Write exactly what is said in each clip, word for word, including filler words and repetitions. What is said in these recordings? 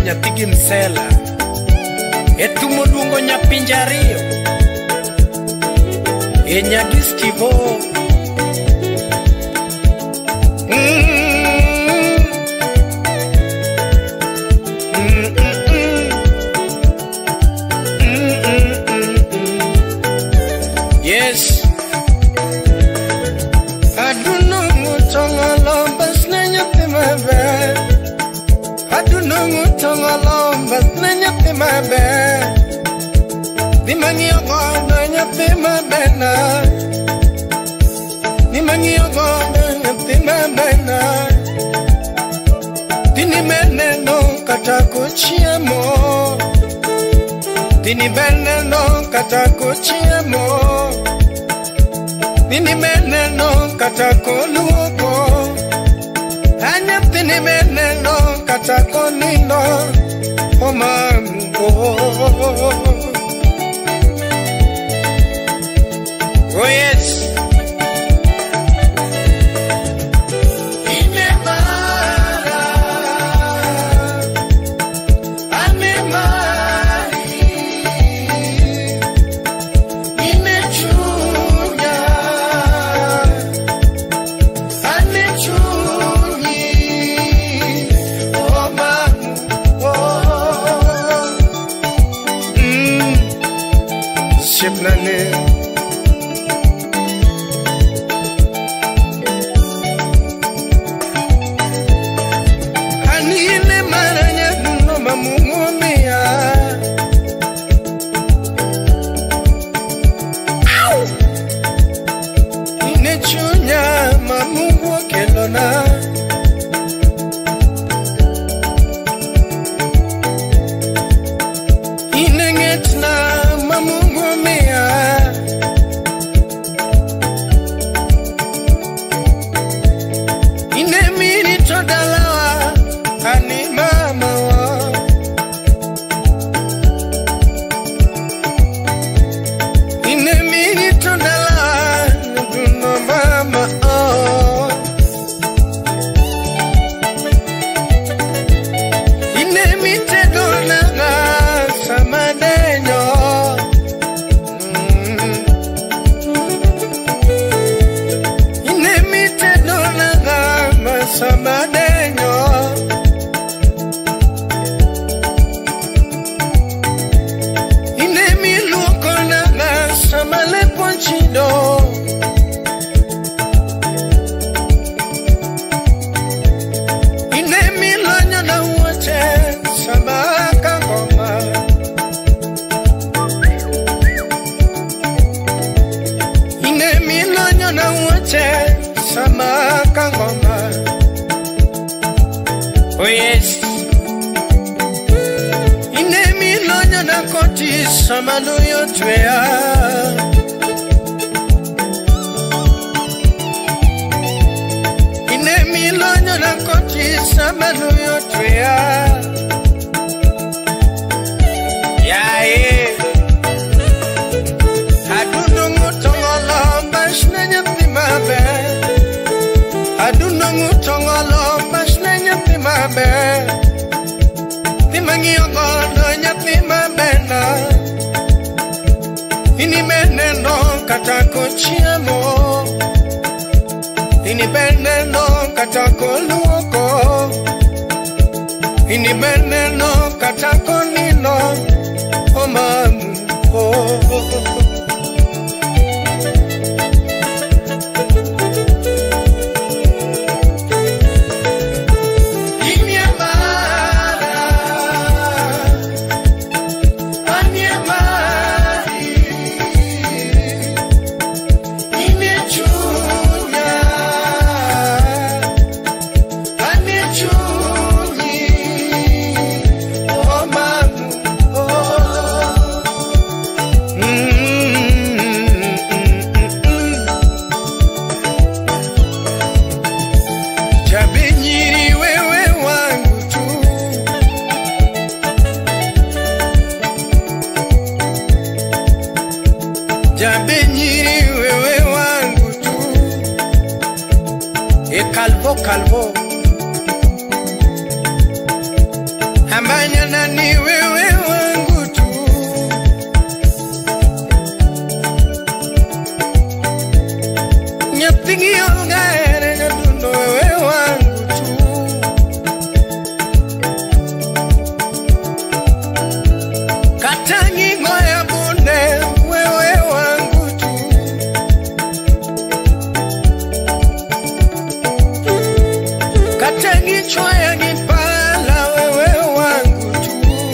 nyathigi msela etumo luongo nyapinjario e nyagistivo yes aduno ngutongolo basne nyathi maber aduno ngutongolo basne nyathi maber dimangio godo nyathi mabena dimangio godo nyathi mabena dini meneno kata kuchiemo dini meneno kata kuchiemo dini meneno kata koluoko anyap dini meneno kata konino omamu oh yes Amanyana ni wewe wangu tu. Nyapigi ongare nyadundo wewe wangu tu. Katangi ngoya bunde wewe wangu tu. Katangi choya gipala wewe wangu tu.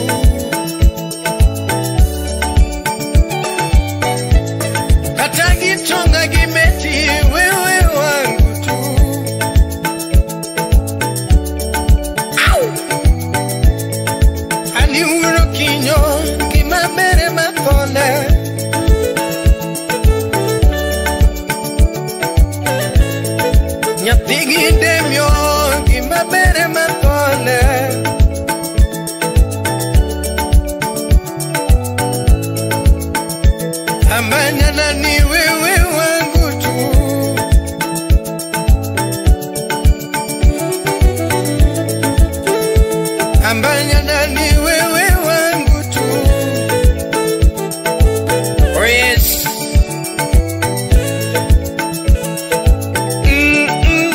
Katangi tonga gimeti wewe wangu tu. Au! Ani uro kinyo kimabere matone. Nyapigi demyo kimabere matone. Amanyana ni wewe wangu tu. Amanyana ni wewe wangu tu. Oh yes. Mm-mm.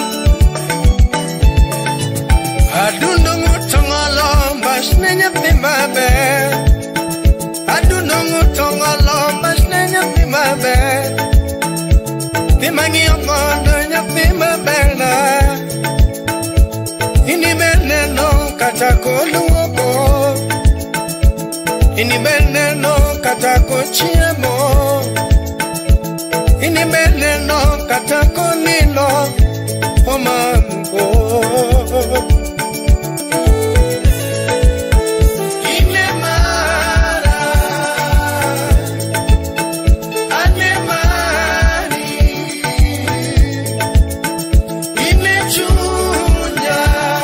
Adundo ngutongolo mbashne nyapimabe. Adundo ngutongolo mbashne nyapimabe. Pimangi omondo nyapimabe na. Ini beneno katakoluobo. Ini beneno katakochiemo. Ini beneno katakonilo omango. Inemara, anemari, inechunya,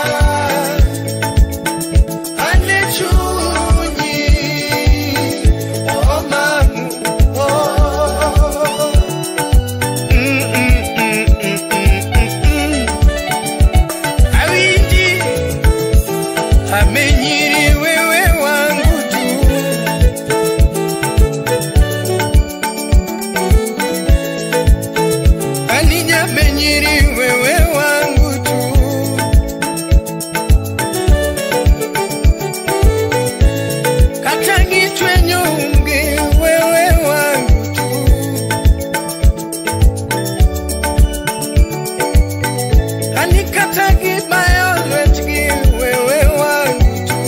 anechunyi, omango. Mm, mm, mm, mm, mm, mm. Awindi, amenyiri wewe wangu tu. Aninya menyiri wewe wangu tu. Katangi twenyungi wewe wangu tu. Ani katangi biology wewe wangu tu.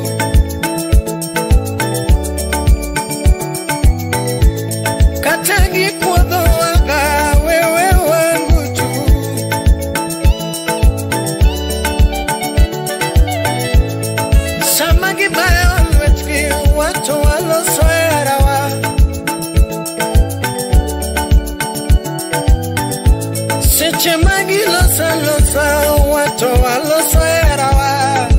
Katangi kwodho wanga wewe wangu tu. Samagi biology watu walosoerawa. Seche magi losa losa watu walosoerawa.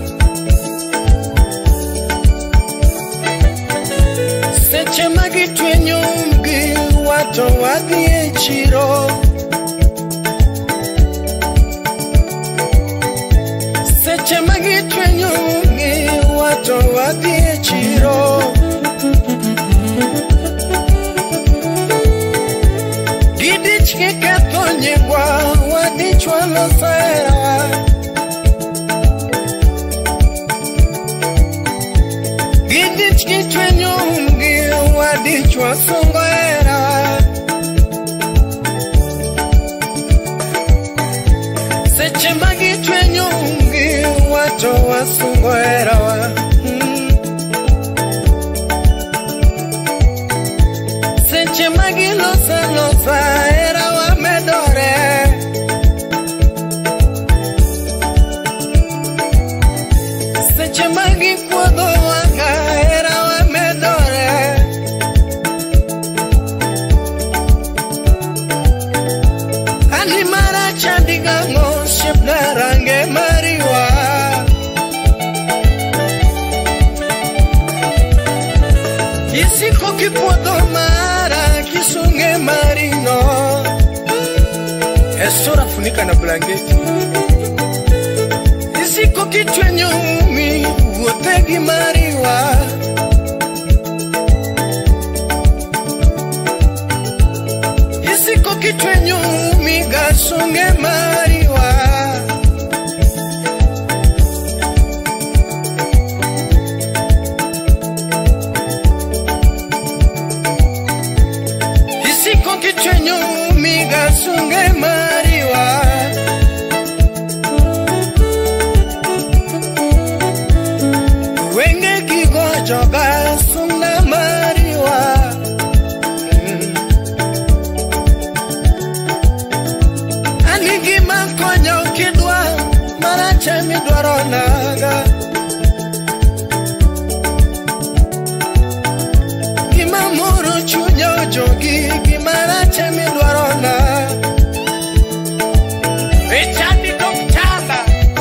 Seche magi twenyumgi watu wadhie chiro. Seche magi twenyumgi watu wadhie chiro. Gidich kikato nyengwa wadich walosaerawa. Gidich kitwenyumgi wadich wasongoerawa. Seche magi twenyumgi watu wasongoerawa. Mm. Seche magi losa losa erawa medore. Seche magi kwodho wanga erawa medore. Ani mara chandigango shepna range mariwa. Isiko kipuodho mara kisunge marino. Esora funika na blanketi. Isiko kitwenyumi wote Anigi mariwa Isiko kitwenyu miga sunge mariwa Isiko kitwenyu miga sunge mariwa Wenge kigo joga sunga mariwa Anigi makonyo kidwa marache midwaro naga Gima muru chunyo jogi gimarache midwaro na Echandi doktala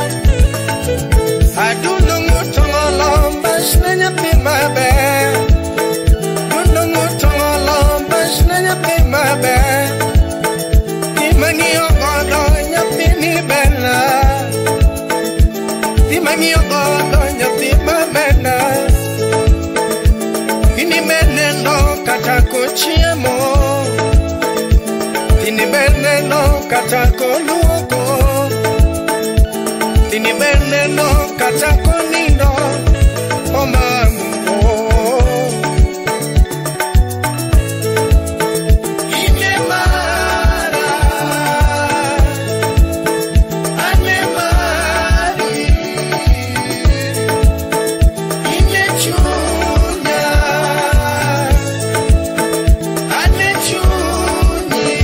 Aduno ngutongolo mbashne nyapi mabe Aduno ngutongolo mbashne nyapi mabe Timangi ogodo nyapi ni bena Timangi ogodo nyapi mabena Tini beneno katako chiemo Tini beneno katako luoko Tini beneno katako nindo O mamu Ine mara Ane mari Ine chunya Ane chunyi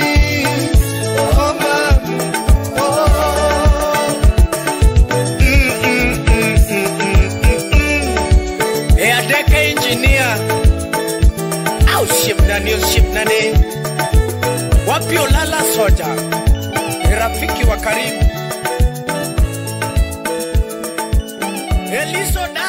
O mamu Engineer au ship na new ship na ne wapi olala soja rafiki wa karibu Eliso